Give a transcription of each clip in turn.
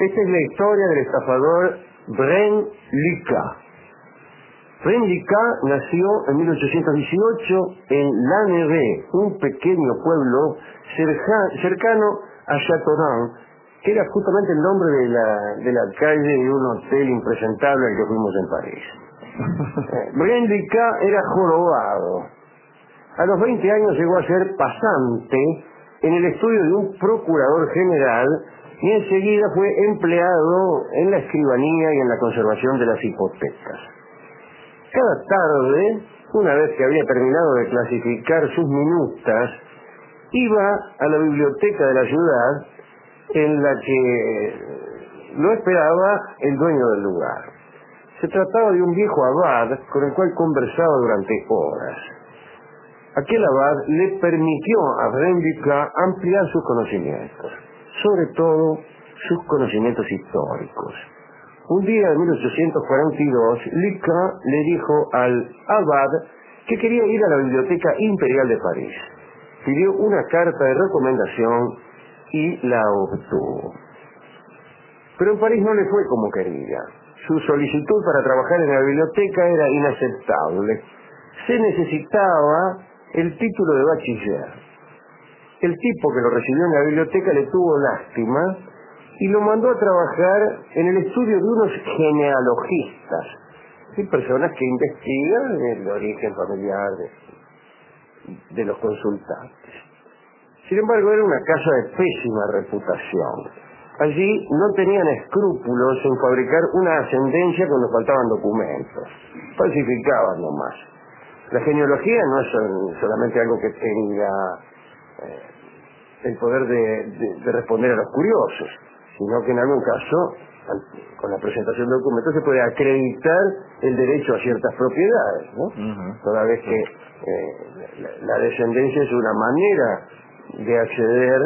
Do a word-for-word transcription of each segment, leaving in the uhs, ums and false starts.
Esta es la historia del estafador Bren Lika. Bren Lika nació en mil ochocientos dieciocho en Lannevé, un pequeño pueblo cerca, cercano a Châteauroux, que era justamente el nombre de la, de la calle de un hotel impresentable al que fuimos en París. Bren Lika era jorobado. A los veinte años llegó a ser pasante en el estudio de un procurador general y enseguida fue empleado en la escribanía y en la conservación de las hipotecas. Cada tarde, una vez que había terminado de clasificar sus minutas, iba a la biblioteca de la ciudad en la que lo esperaba el dueño del lugar. Se trataba de un viejo abad con el cual conversaba durante horas. Aquel abad le permitió a Bren Lika ampliar sus conocimientos, sobre todo sus conocimientos históricos. Un día de mil ochocientos cuarenta y dos, Lika le dijo al abad que quería ir a la Biblioteca Imperial de París. Pidió una carta de recomendación y la obtuvo. Pero en París no le fue como quería. Su solicitud para trabajar en la biblioteca era inaceptable. Se necesitaba el título de bachiller. El tipo que lo recibió en la biblioteca le tuvo lástima y lo mandó a trabajar en el estudio de unos genealogistas, ¿sí? Personas que investigan el origen familiar de, de los consultantes. Sin embargo, era una casa de pésima reputación. Allí no tenían escrúpulos en fabricar una ascendencia cuando faltaban documentos. Falsificaban nomás. La genealogía no es solamente algo que tenga eh, el poder de, de, de responder a los curiosos, sino que en algún caso, con la presentación de documentos, se puede acreditar el derecho a ciertas propiedades, ¿no? Uh-huh. Toda vez que eh, la, la descendencia es una manera de acceder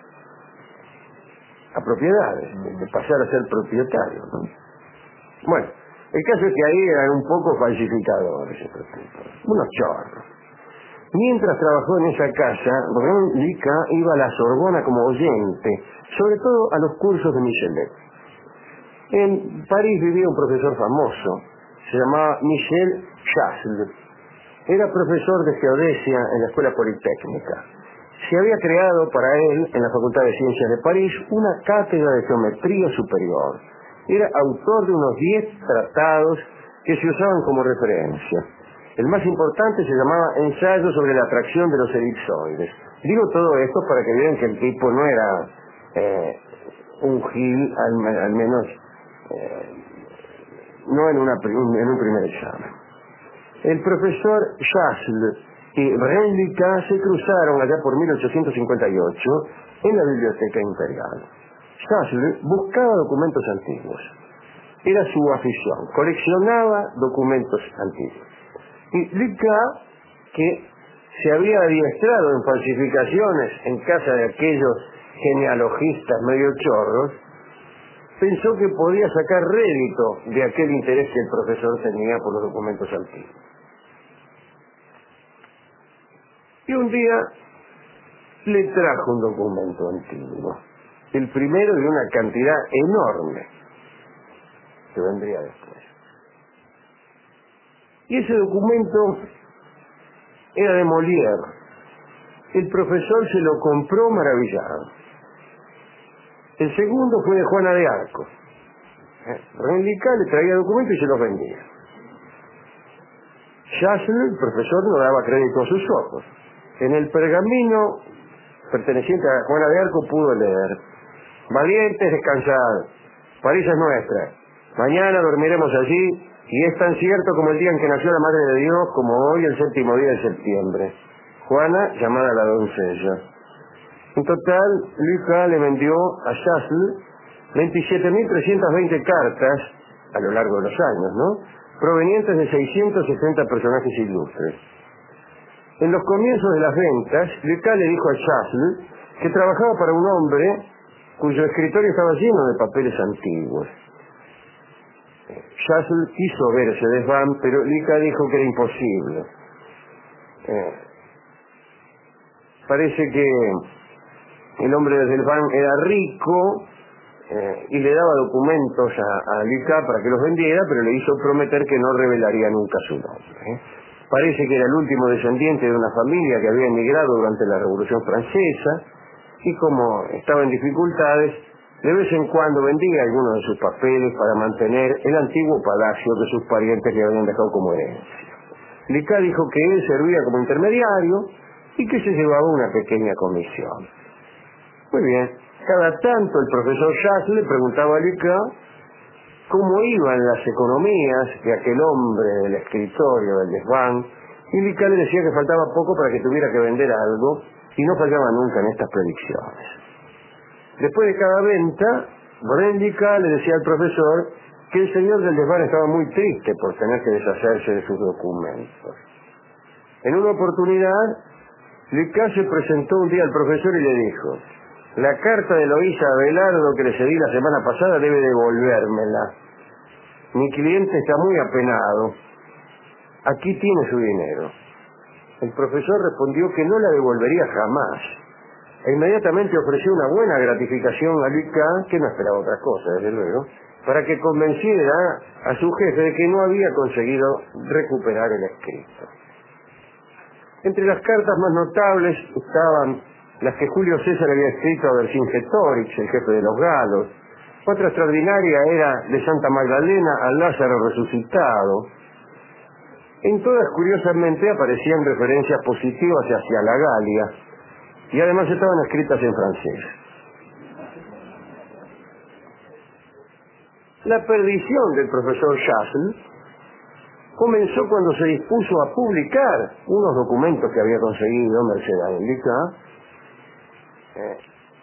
a propiedades, uh-huh. de pasar a ser propietario, ¿no? Bueno, el caso es que ahí eran un poco falsificadores, unos chorros. Mientras trabajó en esa casa, Bren Lika iba a la Sorbona como oyente, sobre todo a los cursos de Michelet. En París vivía un profesor famoso, se llamaba Michel Chasles. Era profesor de geodesia en la Escuela Politécnica. Se había creado para él, en la Facultad de Ciencias de París, una cátedra de geometría superior. Era autor de unos diez tratados que se usaban como referencia. El más importante se llamaba Ensayo sobre la atracción de los elipsoides. Digo todo esto para que vean que el tipo no era eh, un gil, al, al menos eh, no en, una, en un primer examen. El profesor Chasles y Bren Lika se cruzaron allá por mil ochocientos cincuenta y ocho en la Biblioteca Imperial. Chasles buscaba documentos antiguos. Era su afición. Coleccionaba documentos antiguos. Y Lika, que se había adiestrado en falsificaciones en casa de aquellos genealogistas medio chorros, pensó que podía sacar rédito de aquel interés que el profesor tenía por los documentos antiguos. Y un día le trajo un documento antiguo, el primero de una cantidad enorme que vendría después. Y ese documento era de Molière. El profesor se lo compró maravillado. El segundo fue de Juana de Arco. Bren Lika le traía documentos y se los vendía. Chasles, el profesor, no daba crédito a sus ojos. En el pergamino perteneciente a Juana de Arco pudo leer: valientes, descansad, París es nuestra, mañana dormiremos allí, y es tan cierto como el día en que nació la Madre de Dios, como hoy el séptimo día de septiembre. Juana, llamada la doncella. En total, Lika le vendió a Chasles veintisiete mil trescientas veinte cartas a lo largo de los años, ¿no?, provenientes de seiscientos sesenta personajes ilustres. En los comienzos de las ventas, Lika le dijo a Chasles que trabajaba para un hombre cuyo escritorio estaba lleno de papeles antiguos. Chasles quiso ver ese desván, pero Lika dijo que era imposible. Eh, parece que el hombre del desván era rico, eh, y le daba documentos a, a Lucas para que los vendiera, pero le hizo prometer que no revelaría nunca su nombre. ¿eh? Parece que era el último descendiente de una familia que había emigrado durante la Revolución Francesa, y como estaba en dificultades, de vez en cuando vendía algunos de sus papeles para mantener el antiguo palacio que sus parientes le habían dejado como herencia. Lucas dijo que él servía como intermediario y que se llevaba una pequeña comisión. Muy bien, cada tanto el profesor Jacques le preguntaba a Lucas cómo iban las economías de aquel hombre del escritorio, del desván, y Lucas le decía que faltaba poco para que tuviera que vender algo, y no fallaba nunca en estas predicciones. Después de cada venta, Lucas le decía al profesor que el señor del desván estaba muy triste por tener que deshacerse de sus documentos. En una oportunidad, Lucas se presentó un día al profesor y le dijo: la carta de Loísa Abelardo que le cedí la semana pasada debe devolvérmela. Mi cliente está muy apenado. Aquí tiene su dinero. El profesor respondió que no la devolvería jamás, e inmediatamente ofreció una buena gratificación a Lucas, que no esperaba otra cosa, desde luego, para que convenciera a su jefe de que no había conseguido recuperar el escrito. Entre las cartas más notables estaban las que Julio César había escrito a Vercingetorix, el jefe de los galos. Otra extraordinaria era de Santa Magdalena al Lázaro resucitado. En todas, curiosamente, aparecían referencias positivas hacia la Galia, y además estaban escritas en francés. La perdición del profesor Chasles comenzó cuando se dispuso a publicar unos documentos que había conseguido merced a Lucas, eh,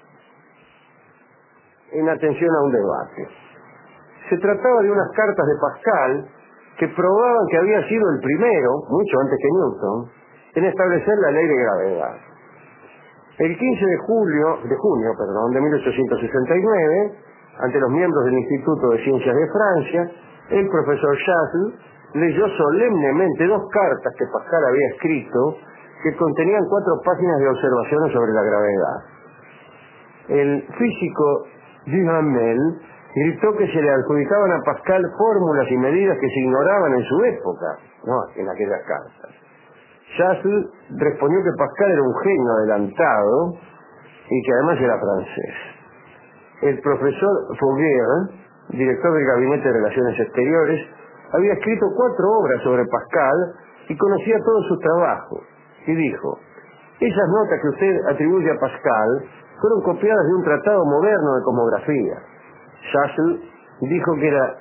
en atención a un debate. Se trataba de unas cartas de Pascal que probaban que había sido el primero, mucho antes que Newton, en establecer la ley de gravedad. El quince de julio, de junio, perdón, de mil ochocientos sesenta y nueve, ante los miembros del Instituto de Ciencias de Francia, el profesor Chasles leyó solemnemente dos cartas que Pascal había escrito, que contenían cuatro páginas de observaciones sobre la gravedad. El físico Duhamel gritó que se le adjudicaban a Pascal fórmulas y medidas que se ignoraban en su época, no en aquellas cartas. Chasles respondió que Pascal era un genio adelantado y que además era francés. El profesor Foguer, director del Gabinete de Relaciones Exteriores, había escrito cuatro obras sobre Pascal y conocía todos sus trabajos, y dijo: esas notas que usted atribuye a Pascal fueron copiadas de un tratado moderno de cosmografía. Chasles dijo que era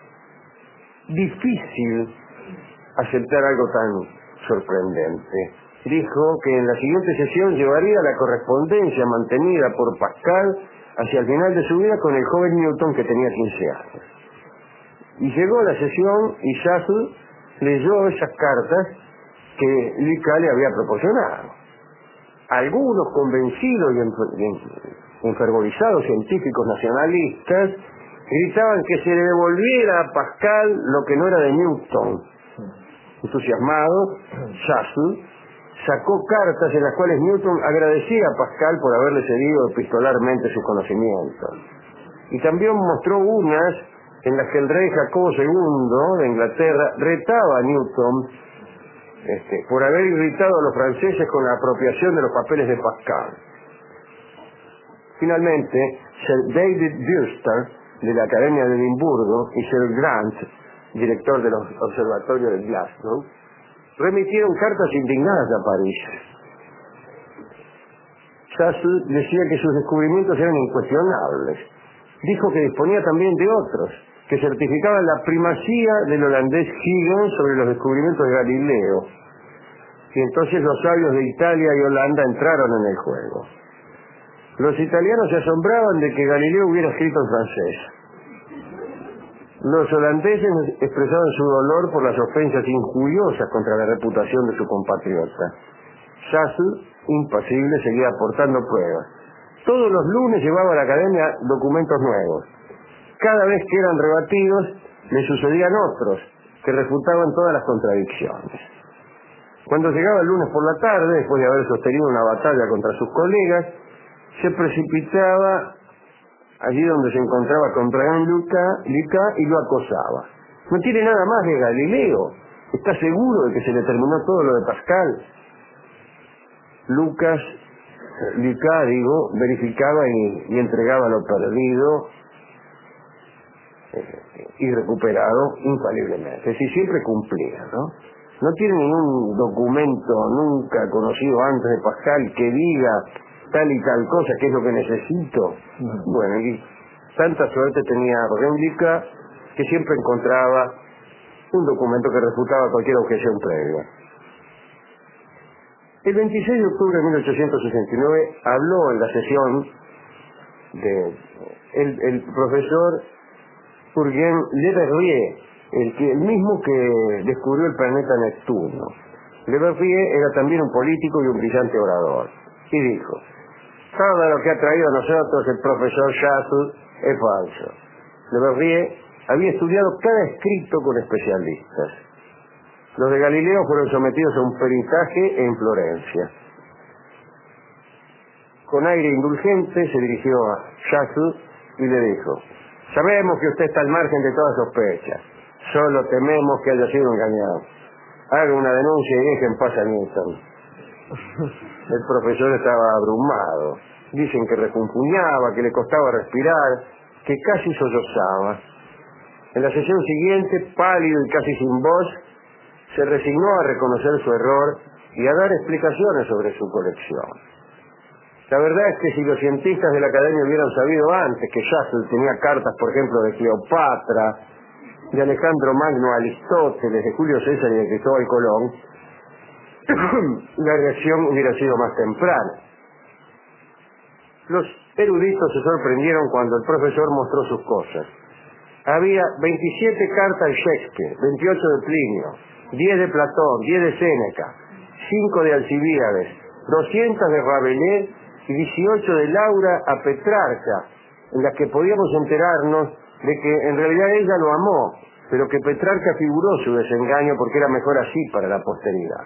difícil aceptar algo tan sorprendente. Dijo que en la siguiente sesión llevaría la correspondencia mantenida por Pascal hacia el final de su vida con el joven Newton, que tenía quince años. Y llegó la sesión y Chasles leyó esas cartas que Lucas le había proporcionado. Algunos convencidos y enfervorizados científicos nacionalistas gritaban que se le devolviera a Pascal lo que no era de Newton. Entusiasmado, Chasles sacó cartas en las cuales Newton agradecía a Pascal por haberle cedido epistolarmente sus conocimientos. Y también mostró unas en las que el rey Jacobo segundo de Inglaterra retaba a Newton este, por haber irritado a los franceses con la apropiación de los papeles de Pascal. Finalmente, Sir David Brewster, de la Academia de Edimburgo, y Sir Grant, director de los observatorios de Glasgow, remitieron cartas indignadas a París. Chasles decía que sus descubrimientos eran incuestionables. Dijo que disponía también de otros, que certificaban la primacía del holandés Huygens sobre los descubrimientos de Galileo. Y entonces los sabios de Italia y Holanda entraron en el juego. Los italianos se asombraban de que Galileo hubiera escrito en francés. Los holandeses expresaban su dolor por las ofensas injuriosas contra la reputación de su compatriota. Chasles, impasible, seguía aportando pruebas. Todos los lunes llevaba a la academia documentos nuevos. Cada vez que eran rebatidos, le sucedían otros que refutaban todas las contradicciones. Cuando llegaba el lunes por la tarde, después de haber sostenido una batalla contra sus colegas, se precipitaba allí donde se encontraba con Brent Lica y lo acosaba. No tiene nada más de Galileo. ¿Está seguro de que se le terminó todo lo de Pascal? Lucas, Lica, digo, verificaba y, y entregaba lo perdido eh, y recuperado infaliblemente. Es decir, siempre cumplía, ¿no? No tiene ningún documento nunca conocido antes de Pascal que diga tal y tal cosa, que es lo que necesito. Uh-huh. Bueno, y tanta suerte tenía Lica que siempre encontraba un documento que refutaba cualquier objeción previa. El veintiséis de octubre de mil ochocientos sesenta y nueve habló en la sesión de el, el profesor Urgen Le Verrier, el, que, el mismo que descubrió el planeta Neptuno. Le Verrier era también un político y un brillante orador, y dijo: todo lo que ha traído a nosotros el profesor Chasles es falso. Le Verrier había estudiado cada escrito con especialistas. Los de Galileo fueron sometidos a un peritaje en Florencia. Con aire indulgente se dirigió a Chasles y le dijo: sabemos que usted está al margen de toda sospecha. Solo tememos que haya sido engañado. Haga una denuncia y deje en paz a Newton. El profesor estaba abrumado. Dicen que recompuñaba, que le costaba respirar, que casi sollozaba. En la sesión siguiente, pálido y casi sin voz, se resignó a reconocer su error y a dar explicaciones sobre su colección. La verdad es que si los cientistas de la academia hubieran sabido antes que Chasles tenía cartas, por ejemplo, de Cleopatra, de Alejandro Magno a Aristóteles, de Julio César y de Cristóbal Colón, la reacción hubiera sido más temprana. Los eruditos se sorprendieron cuando el profesor mostró sus cosas. Había veintisiete cartas de Shakespeare, veintiocho de Plinio, diez de Platón, diez de Séneca, cinco de Alcibíades, doscientas de Rabelais y dieciocho de Laura a Petrarca, en las que podíamos enterarnos de que en realidad ella lo amó, pero que Petrarca figuró su desengaño porque era mejor así para la posteridad.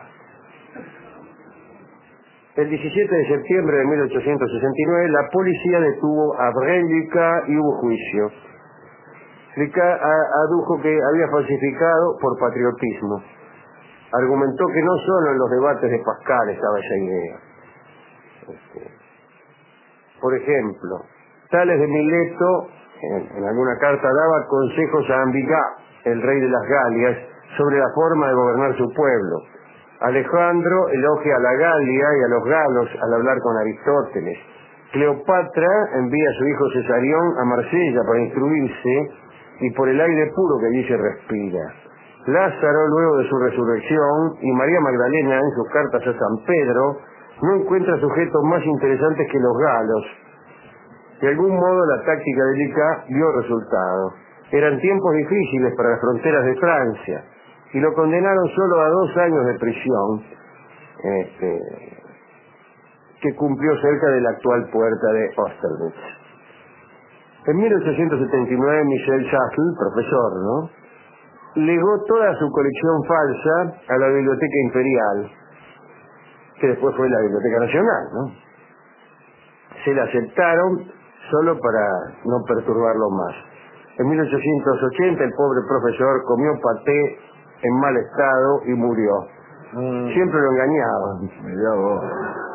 El diecisiete de septiembre de mil ochocientos sesenta y nueve la policía detuvo a Brent Lica y hubo juicio. Lica adujo que había falsificado por patriotismo. Argumentó que no solo en los debates de Pascal estaba esa idea. Este, por ejemplo, Tales de Mileto, en, en alguna carta, daba consejos a Ambigá, el rey de las Galias, sobre la forma de gobernar su pueblo. Alejandro elogia a la Galia y a los galos al hablar con Aristóteles. Cleopatra envía a su hijo Cesarión a Marsella para instruirse y por el aire puro que allí se respira. Lázaro, luego de su resurrección, y María Magdalena, en sus cartas a San Pedro, no encuentra sujetos más interesantes que los galos. De algún modo la táctica de Lica dio resultado. Eran tiempos difíciles para las fronteras de Francia, y lo condenaron solo a dos años de prisión, este, que cumplió cerca de la actual puerta de Austerlitz. En mil ochocientos setenta y nueve, Michel Chasles, profesor, ¿no?, legó toda su colección falsa a la Biblioteca Imperial, que después fue la Biblioteca Nacional, ¿no? Se la aceptaron solo para no perturbarlo más. En mil ochocientos ochenta, el pobre profesor comió paté en mal estado y murió. Mm. Siempre lo engañaban. Mirá vos.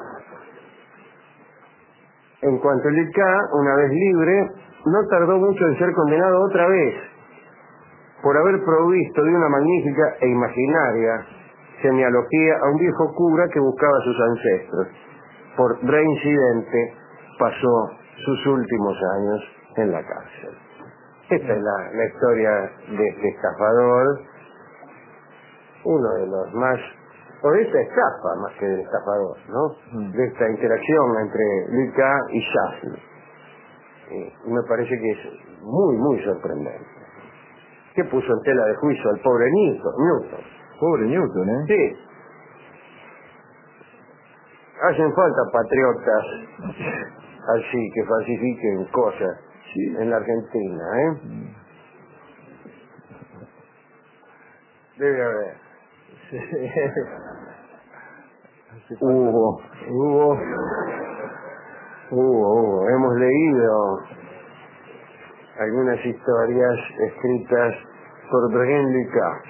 En cuanto a Lica, una vez libre, no tardó mucho en ser condenado otra vez por haber provisto de una magnífica e imaginaria genealogía a un viejo cura que buscaba a sus ancestros. Por reincidente pasó sus últimos años en la cárcel. Esta es la, la historia de este estafador, uno de los más, o de esta estafa más que del estafador, ¿no? De esta interacción entre Lica y Chasles. Y me parece que es muy, muy sorprendente. ¿Qué puso en tela de juicio al pobre Newton? Newton. Pobre Newton, ¿eh? Sí. Hacen falta patriotas así, que falsifiquen cosas, sí, en la Argentina, ¿eh? Mm. Debe haber. Sí. Hubo, hubo, hubo, hubo. Hemos leído algunas historias escritas por Breguén Lucas.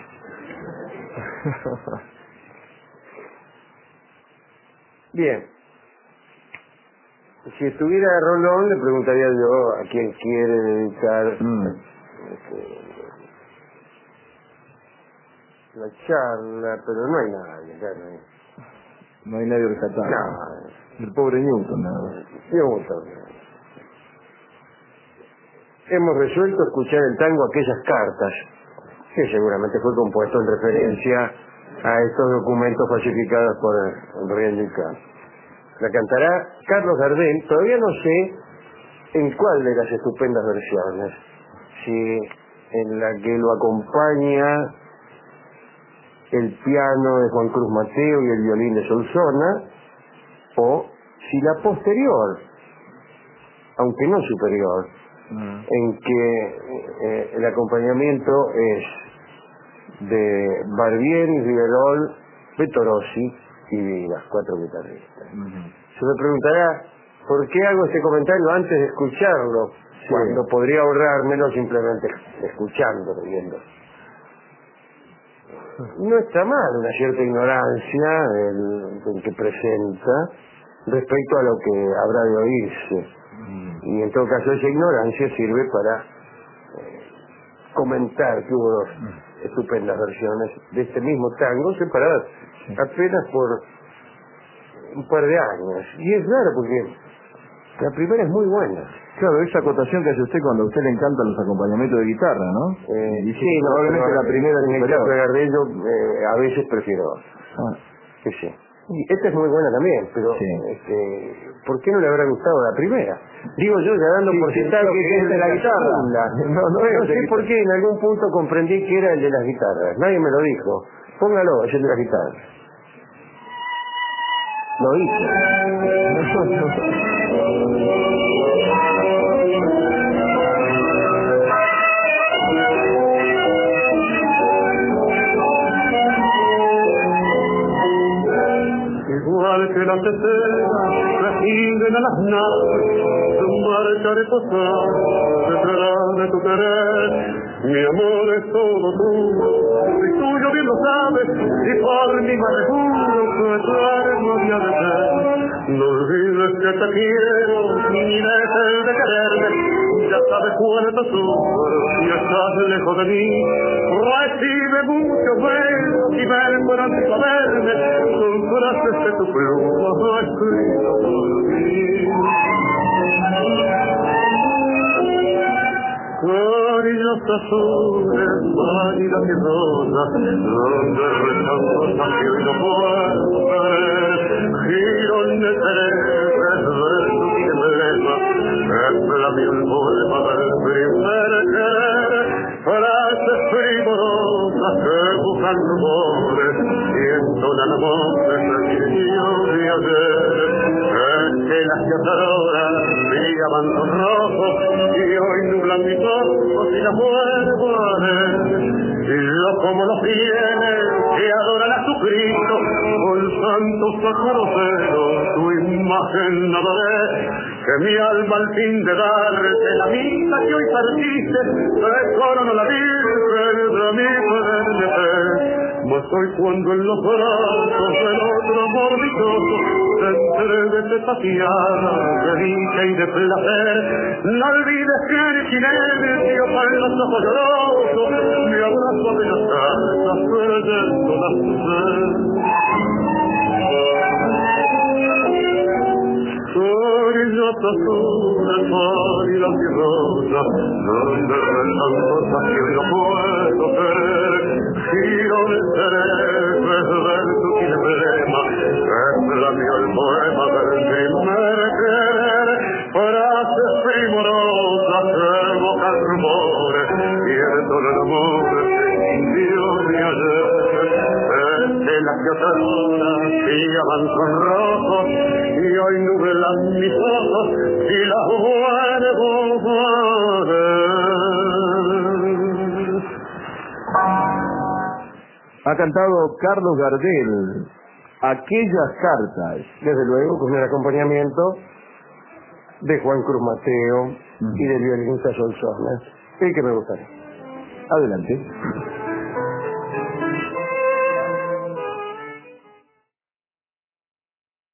Bien. Si estuviera Rolón, le preguntaría yo a quién quiere dedicar mm. este, la charla, pero no hay nadie, claro. No hay nadie rescatado. No. El pobre Newton, nada. Newton. Hemos resuelto escuchar el tango Aquellas Cartas, que seguramente fue compuesto en referencia a estos documentos falsificados por Breguén Lucas. La cantará Carlos Gardel. Todavía no sé en cuál de las estupendas versiones, si en la que lo acompaña el piano de Juan Cruz Mateo y el violín de Solsona, o si la posterior, aunque no superior, mm. en que eh, el acompañamiento es de Barbieri, Riverol, Pettorossi y Vivas, cuatro guitarristas. Mm-hmm. Se me preguntará, ¿por qué hago este comentario antes de escucharlo? Sí. Cuando podría ahorrármelo simplemente escuchándolo, viendo. No está mal una cierta ignorancia del, del que presenta respecto a lo que habrá de oírse. Mm. Y en todo caso esa ignorancia sirve para eh, comentar que hubo dos mm. estupendas versiones de este mismo tango, separadas sí. apenas por un par de años. Y es raro porque la primera es muy buena. Claro, esa acotación que hace usted cuando a usted le encantan los acompañamientos de guitarra, ¿no? Eh, sí, sí no, probablemente la primera en el caso de Gardel yo eh, a veces prefiero. Ah. Sí, sí. Y esta es muy buena también, pero sí. este, ¿por qué no le habrá gustado la primera? Digo yo, ya dando sí, por sentado que, que es de la guitarra. No, no, no, no sé por qué en algún punto comprendí que era el de las guitarras. Nadie me lo dijo. Póngalo, es el de las guitarras. Lo hice. Igual que las estrellas residen a las naves, tu marcha de posar detrás de tu querer. Mi amor es todo tuyo, y tuyo bien lo sabes, y por mi madre juro que tú eres no había de ser. No olvides que te quiero, ni dejes de quererme. Ya sabes cuánto sufro y estás lejos de mí. Recibe mucho besos y ven por antes a verme, son frases de tu pluma escritas por mí. Carillas azules, válidas y rosas, donde rezan cosas que hoy no puedo ver. Girones celestes, versos y emblemas, es la miel poema del primer querer. Frases primorosas que buscan rumores y entonan amores del niño de ayer. Es que las yazadoras brillaban con rojo y hoy nublan mis ojos y las vuelvo a ver. Y yo como los fieles que adoran a su Cristo, con santos sacaroceros tu imagen adoré. Que mi alma al fin de darte la misa que hoy partiste, te coronó la Virgen de mi poder de fe. Mas hoy cuando en los brazos del otro amor dichoso te entregues saciada de dicha y de placer, no olvides que en silencio con los ojos llorosos mi abrazo de las cartas perdiendo la sed. Orillas azules, pálidas y rosas, donde rezan cosas que hoy no puedo ver. Girones celestes, versos y emblemas, es la mía el poema del primer querer. Frases primorosas que evocan rumores y entonan amores sin Dios ni ayer. Es que las yazadoras brillaban con rojo y hoy nublan mis ojos y las vuelvo a ver. Ha cantado Carlos Gardel Aquellas Cartas, desde luego con el acompañamiento de Juan Cruz Mateo Mm. y del violinista Solsona. El que me gustaría. Adelante.